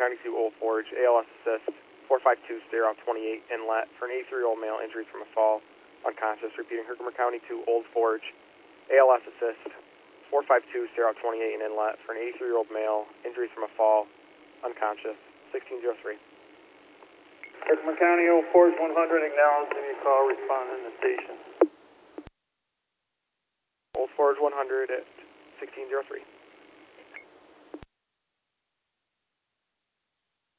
County 2 Old Forge, ALS assist, 452 stay around 28 inlet for an 83-year-old male injury from a fall, unconscious. Repeating, Herkimer County 2 Old Forge, ALS assist, 452 stay around 28 in inlet for an 83-year-old male injury from a fall, unconscious. 1603. Herkimer County Old Forge 100, acknowledge any call, respond in the station. Old Forge 100 at 1603.